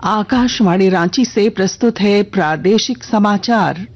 आकाशवाणी रांची से प्रस्तुत है प्रादेशिक समाचार।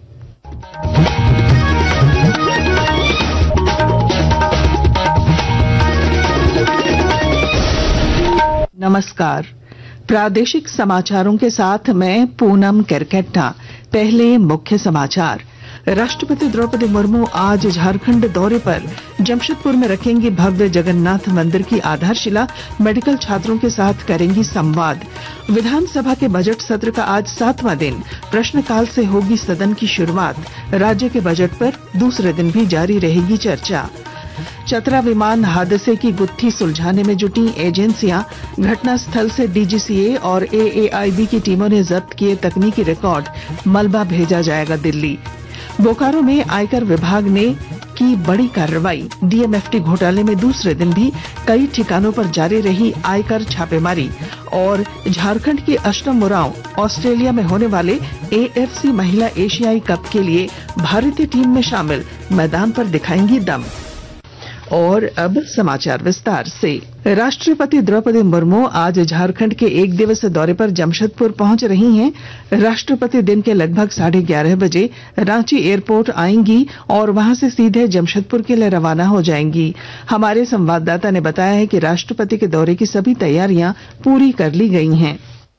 नमस्कार। प्रादेशिक समाचारों के साथ मैं पूनम केरकेट्टा। पहले मुख्य समाचार। राष्ट्रपति द्रौपदी मुर्मू आज झारखंड दौरे पर जमशेदपुर में रखेंगी भव्य जगन्नाथ मंदिर की आधारशिला। मेडिकल छात्रों के साथ करेंगी संवाद। विधानसभा के बजट सत्र का आज 7वां दिन। प्रश्नकाल से होगी सदन की शुरुआत। राज्य के बजट पर दूसरे दिन भी जारी रहेगी चर्चा। चतरा विमान हादसे की गुत्थी सुलझाने में जुटी एजेंसियां। घटनास्थल से डीजीसीए और एएआईबी की टीमों ने जब्त किए तकनीकी रिकॉर्ड। मलबा भेजा जाएगा दिल्ली। बोकारो में आयकर विभाग ने की बड़ी कार्रवाई। डीएमएफटी घोटाले में दूसरे दिन भी कई ठिकानों पर जारी रही आयकर छापेमारी। और झारखंड की अष्टम उरांव ऑस्ट्रेलिया में होने वाले एएफसी महिला एशियाई कप के लिए भारतीय टीम में शामिल। मैदान पर दिखाएंगी दम। और अब समाचार विस्तार से। राष्ट्रपति द्रौपदी मुर्मू आज झारखंड के एक दिवसीय दौरे पर जमशेदपुर पहुंच रही हैं। राष्ट्रपति दिन के लगभग 11:30 बजे रांची एयरपोर्ट आएंगी और वहां से सीधे जमशेदपुर के लिए रवाना हो जाएंगी। हमारे संवाददाता ने बताया है कि राष्ट्रपति के दौरे की सभी तैयारियां पूरी कर ली गई हैं।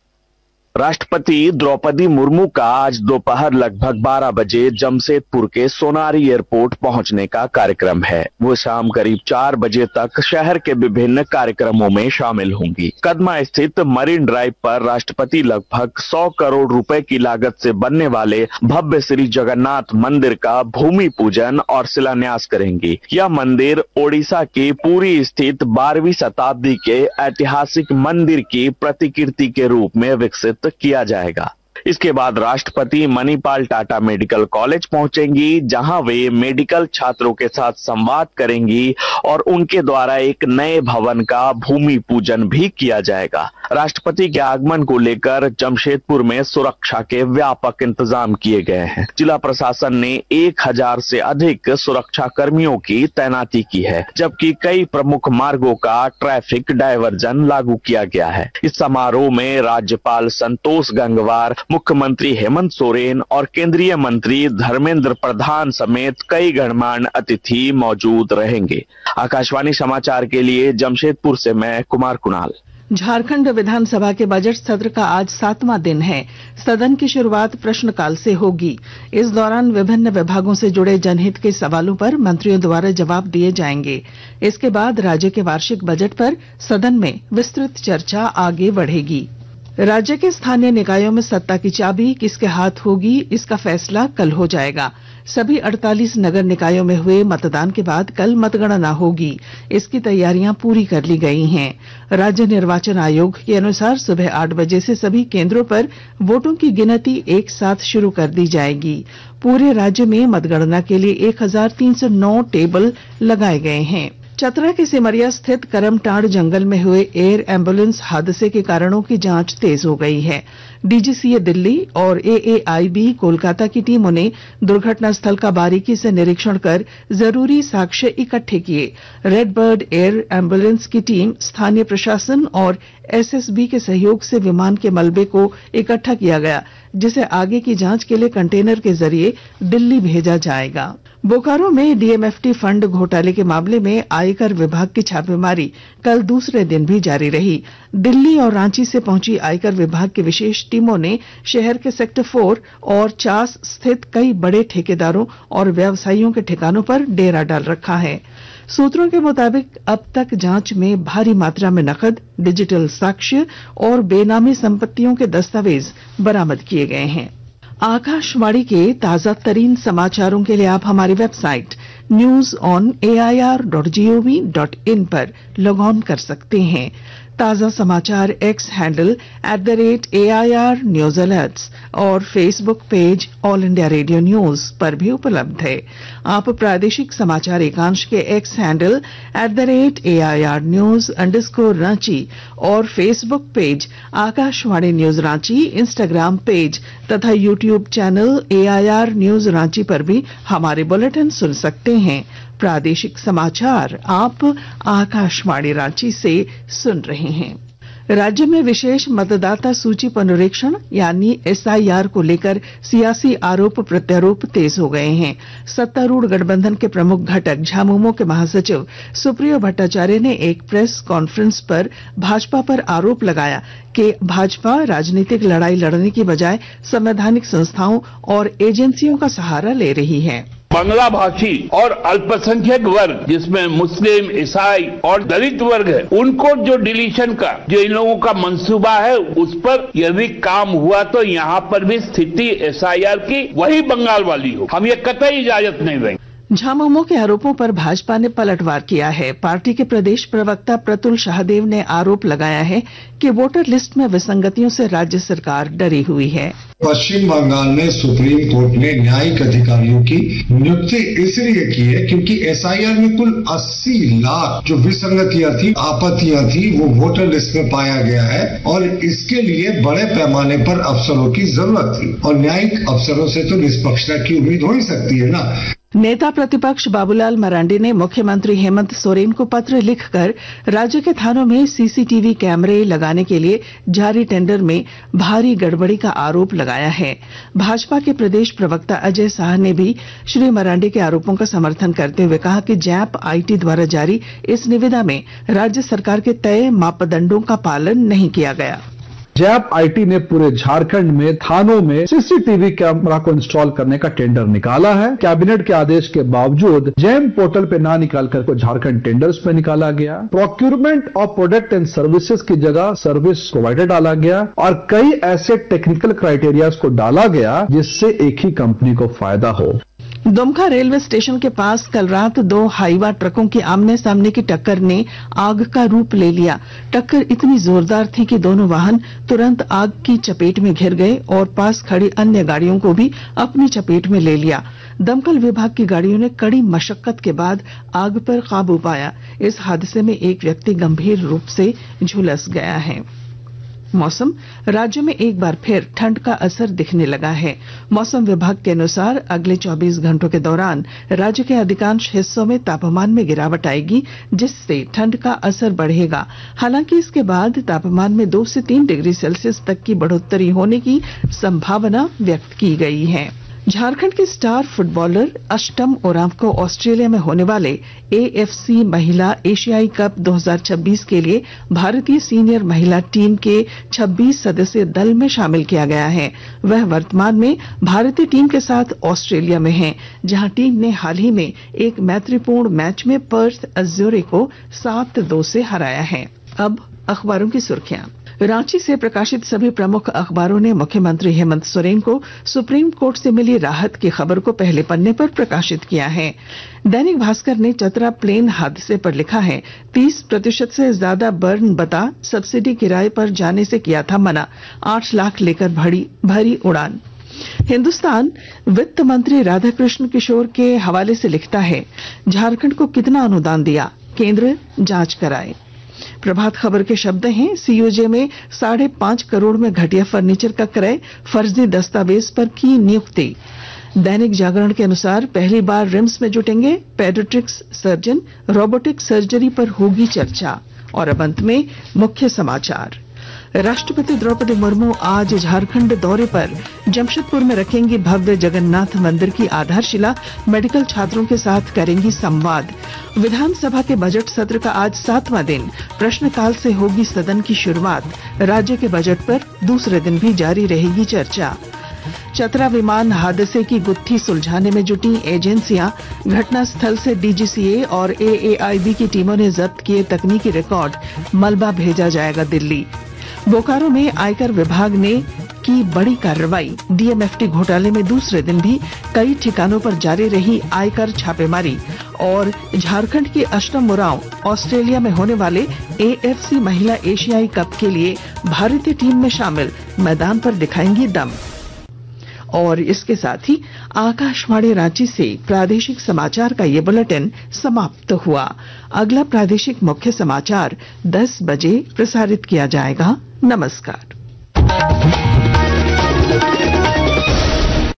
राष्ट्रपति द्रौपदी मुर्मू का आज दोपहर लगभग 12 बजे जमशेदपुर के सोनारी एयरपोर्ट पहुंचने का कार्यक्रम है। वो शाम करीब 4 बजे तक शहर के विभिन्न कार्यक्रमों में शामिल होंगी। कदमा स्थित मरीन ड्राइव पर राष्ट्रपति लगभग 100 करोड़ रुपए की लागत से बनने वाले भव्य श्री जगन्नाथ मंदिर का भूमि पूजन और शिलान्यास करेंगी। यह मंदिर ओडिशा के पुरी स्थित 12वीं शताब्दी के ऐतिहासिक मंदिर की प्रतिकृति के रूप में विकसित किया जाएगा। इसके बाद राष्ट्रपति मणिपाल टाटा मेडिकल कॉलेज पहुंचेंगी, जहां वे मेडिकल छात्रों के साथ संवाद करेंगी और उनके द्वारा एक नए भवन का भूमि पूजन भी किया जाएगा। राष्ट्रपति के आगमन को लेकर जमशेदपुर में सुरक्षा के व्यापक इंतजाम किए गए हैं। जिला प्रशासन ने 1000 से अधिक सुरक्षा कर्मियों की तैनाती की है, जबकि कई प्रमुख मार्गों का ट्रैफिक डायवर्जन लागू किया गया है। इस समारोह में राज्यपाल संतोष गंगवार, मुख्यमंत्री हेमंत सोरेन और केंद्रीय मंत्री धर्मेंद्र प्रधान समेत कई गणमान्य अतिथि मौजूद रहेंगे। आकाशवाणी समाचार के लिए जमशेदपुर से मैं कुमार कुणाल। झारखंड विधानसभा के बजट सत्र का आज 7वां दिन है। सदन की शुरुआत प्रश्नकाल से होगी। इस दौरान विभिन्न विभागों से जुड़े जनहित के सवालों पर मंत्रियों द्वारा जवाब दिए जाएंगे। इसके बाद राज्य के वार्षिक बजट पर सदन में विस्तृत चर्चा आगे बढ़ेगी। राज्य के स्थानीय निकायों में सत्ता की चाबी किसके हाथ होगी, इसका फैसला कल हो जाएगा। सभी 48 नगर निकायों में हुए मतदान के बाद कल मतगणना होगी। इसकी तैयारियां पूरी कर ली गई हैं। राज्य निर्वाचन आयोग के अनुसार सुबह 8 बजे से सभी केंद्रों पर वोटों की गिनती एक साथ शुरू कर दी जाएगी। पूरे राज्य में मतगणना के लिए 1309 टेबल लगाए गए हैं। चतरा के सिमरिया स्थित करमटांड़ जंगल में हुए एयर एम्बुलेंस हादसे के कारणों की जांच तेज हो गई है। डीजीसीए दिल्ली और एएआईबी कोलकाता की टीमों ने दुर्घटना स्थल का बारीकी से निरीक्षण कर जरूरी साक्ष्य इकट्ठे किए। रेड बर्ड एयर एम्बुलेंस की टीम, स्थानीय प्रशासन और एसएसबी के सहयोग से विमान के मलबे को इकट्ठा किया गया, जिसे आगे की जांच के लिए कंटेनर के जरिए दिल्ली भेजा जाएगा। बोकारो में डीएमएफटी फंड घोटाले के मामले में आयकर विभाग की छापेमारी कल दूसरे दिन भी जारी रही। दिल्ली और रांची से पहुंची आयकर विभाग की विशेष टीमों ने शहर के सेक्टर 4 और चास स्थित कई बड़े ठेकेदारों और व्यवसायियों के ठिकानों पर डेरा डाल रखा है। सूत्रों के मुताबिक अब तक जांच में भारी मात्रा में नकद, डिजिटल साक्ष्य और बेनामी संपत्तियों के दस्तावेज बरामद किए गए हैं। आकाशवाणी के ताजा तरीन समाचारों के लिए आप हमारी वेबसाइट newsonair.gov.in पर लॉग ऑन कर सकते हैं। ताजा समाचार X handle @AIR news alerts और Facebook page All India Radio news पर भी उपलब्ध है। आप प्रादेशिक समाचार एकांश के एक्स हैंडल @AIR न्यूज_रांची और Facebook page Akashvani news Ranchi, Instagram page तथा YouTube channel AIR news Ranchi पर भी हमारे बुलेटिन सुन सकते हैं। प्रादेशिक समाचार आप आकाशवाणी रांची से सुन रहे हैं। राज्य में विशेष मतदाता सूची पुनरीक्षण यानी SIR को लेकर सियासी आरोप प्रत्यारोप तेज हो गए हैं। सत्तारूढ़ गठबंधन के प्रमुख घटक झामुमो के महासचिव सुप्रियो भट्टाचार्य ने एक प्रेस कॉन्फ्रेंस पर भाजपा पर आरोप लगाया कि भाजपा राजनीतिक लड़ाई लड़ने की बजाय संवैधानिक संस्थाओं और एजेंसियों का सहारा ले रही है। बांग्ला भाषी और अल्पसंख्यक वर्ग जिसमें मुस्लिम, ईसाई और दलित वर्ग है, उनको जो डिलीशन का जो इन लोगों का मंसूबा है उस पर यदि काम हुआ तो यहाँ पर भी स्थिति SIR की वही बंगाल वाली हो। हम ये कतई इजाजत नहीं देंगे। झामुमो के आरोपों पर भाजपा ने पलटवार किया है। पार्टी के प्रदेश प्रवक्ता प्रतुल शाहदेव ने आरोप लगाया है कि वोटर लिस्ट में विसंगतियों से राज्य सरकार डरी हुई है। पश्चिम बंगाल में सुप्रीम कोर्ट ने न्यायिक अधिकारियों की नियुक्ति इसलिए की है क्योंकि SIR में कुल 80 लाख जो विसंगतियां थी, आपत्तियां थी, वो वोटर लिस्ट में पाया गया है और इसके लिए बड़े पैमाने पर अफसरों की जरूरत थी और न्यायिक अफसरों से तो निष्पक्षता की उम्मीद हो ही सकती है ना। नेता प्रतिपक्ष बाबूलाल मरांडी ने मुख्यमंत्री हेमंत सोरेन को पत्र लिखकर राज्य के थानों में CCTV कैमरे लगाने के लिए जारी टेंडर में भारी गड़बड़ी का आरोप लगाया है। भाजपा के प्रदेश प्रवक्ता अजय शाह ने भी श्री मरांडी के आरोपों का समर्थन करते हुए कहा कि जैप IT द्वारा जारी इस निविदा में राज्य सरकार के तय मापदंडों का पालन नहीं किया गया। जैप IT ने पूरे झारखंड में थानों में CCTV कैमरा को इंस्टॉल करने का टेंडर निकाला है। कैबिनेट के आदेश के बावजूद जैम पोर्टल पे ना निकालकर को झारखंड टेंडर्स पे निकाला गया। Procurement of product and services की जगह सर्विस प्रोवाइडर डाला गया और कई ऐसे टेक्निकल क्राइटेरियाज को डाला गया जिससे एक ही कंपनी को फायदा हो। दुमका रेलवे स्टेशन के पास कल रात 2 हाईवा ट्रकों की आमने सामने की टक्कर ने आग का रूप ले लिया। टक्कर इतनी जोरदार थी कि दोनों वाहन तुरंत आग की चपेट में घिर गए और पास खड़ी अन्य गाड़ियों को भी अपनी चपेट में ले लिया। दमकल विभाग की गाड़ियों ने कड़ी मशक्कत के बाद आग पर काबू पाया। इस हादसे में एक व्यक्ति गंभीर रूप से झुलस गया है। मौसम, राज्य में एक बार फिर ठंड का असर दिखने लगा है। मौसम विभाग के अनुसार अगले 24 घंटों के दौरान राज्य के अधिकांश हिस्सों में तापमान में गिरावट आएगी, जिससे ठंड का असर बढ़ेगा। हालांकि इसके बाद तापमान में 2 से 3 डिग्री सेल्सियस तक की बढ़ोतरी होने की संभावना व्यक्त की गई है। झारखंड के स्टार फुटबॉलर अष्टम ओरांव को ऑस्ट्रेलिया में होने वाले AFC महिला एशियाई कप 2026 के लिए भारतीय सीनियर महिला टीम के 26 सदस्यीय दल में शामिल किया गया है। वह वर्तमान में भारतीय टीम के साथ ऑस्ट्रेलिया में है, जहां टीम ने हाल ही में एक मैत्रीपूर्ण मैच में पर्थ अज़ूरे को 7-2 से हराया है। अब अखबारों की सुर्खियां। रांची से प्रकाशित सभी प्रमुख अखबारों ने मुख्यमंत्री हेमंत सोरेन को सुप्रीम कोर्ट से मिली राहत की खबर को पहले पन्ने पर प्रकाशित किया है। दैनिक भास्कर ने चतरा प्लेन हादसे पर लिखा है, 30% से ज्यादा बर्न बता, सब्सिडी किराए पर जाने से किया था मना, 8 लाख लेकर भरी उड़ान। हिंदुस्तान वित्त मंत्री राधाकृष्ण किशोर के हवाले से लिखता है, झारखंड को कितना अनुदान दिया, केंद्र जांच कराए। प्रभात खबर के शब्द हैं, COJ में 5.5 करोड़ में घटिया फर्नीचर का क्रय, फर्जी दस्तावेज पर की नियुक्ति। दैनिक जागरण के अनुसार पहली बार रिम्स में जुटेंगे पेडियाट्रिक्स सर्जन, रोबोटिक सर्जरी पर होगी चर्चा। और अब अंत में मुख्य समाचार। राष्ट्रपति द्रौपदी मुर्मू आज झारखंड दौरे पर जमशेदपुर में रखेंगी भव्य जगन्नाथ मंदिर की आधारशिला, मेडिकल छात्रों के साथ करेंगी संवाद। विधानसभा के बजट सत्र का आज 7वां दिन, प्रश्नकाल से होगी सदन की शुरुआत। राज्य के बजट पर दूसरे दिन भी जारी रहेगी चर्चा। चतरा विमान हादसे की गुत्थी सुलझाने में जुटी एजेंसियां, घटनास्थल से DGCA और AAIB की टीमों ने जब्त किए तकनीकी रिकॉर्ड, मलबा भेजा जाएगा दिल्ली। बोकारो में आयकर विभाग ने की बड़ी कार्रवाई, DMFT घोटाले में दूसरे दिन भी कई ठिकानों पर जारी रही आयकर छापेमारी। और झारखंड की अष्टम उरांव ऑस्ट्रेलिया में होने वाले AFC महिला एशियाई कप के लिए भारतीय टीम में शामिल, मैदान पर दिखाएंगी दम। और इसके साथ ही आकाशवाणी रांची से प्रादेशिक समाचार का ये बुलेटिन समाप्त हुआ। अगला प्रादेशिक मुख्य समाचार 10 बजे प्रसारित किया जाएगा। नमस्कार।